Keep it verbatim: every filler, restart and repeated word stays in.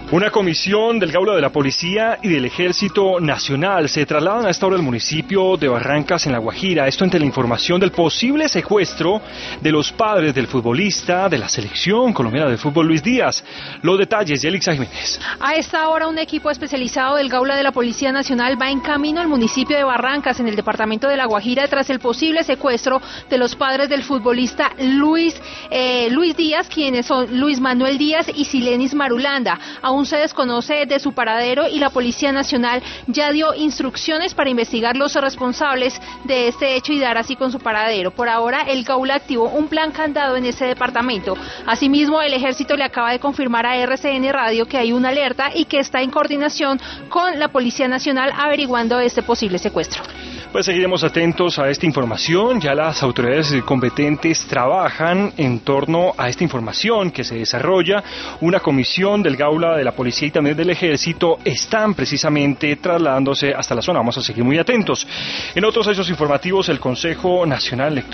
Una comisión del Gaula de la Policía y del Ejército Nacional se trasladan a esta hora al municipio de Barrancas, en La Guajira. Esto ante la información del posible secuestro de los padres del futbolista de la selección colombiana de fútbol, Luis Díaz. Los detalles, Yelixa Jiménez. A esta hora, un equipo especializado del Gaula de la Policía Nacional va en camino al municipio de Barrancas, en el departamento de La Guajira, tras el posible secuestro de los padres del futbolista Luis, eh, Luis Díaz, quienes son Luis Manuel Díaz y Silenis Marulanda. Aún se desconoce de su paradero y la Policía Nacional ya dio instrucciones para investigar los responsables de este hecho y dar así con su paradero. Por ahora, el Gaula activó un plan candado en ese departamento. Asimismo, el Ejército le acaba de confirmar a R C N Radio que hay una alerta y que está en coordinación con la Policía Nacional averiguando este posible secuestro. Pues seguiremos atentos a esta información. Ya las autoridades competentes trabajan en torno a esta información que se desarrolla. Una comisión del Gaula de la Policía y también del Ejército están precisamente trasladándose hasta la zona. Vamos a seguir muy atentos. En otros hechos informativos, el Consejo Nacional Electoral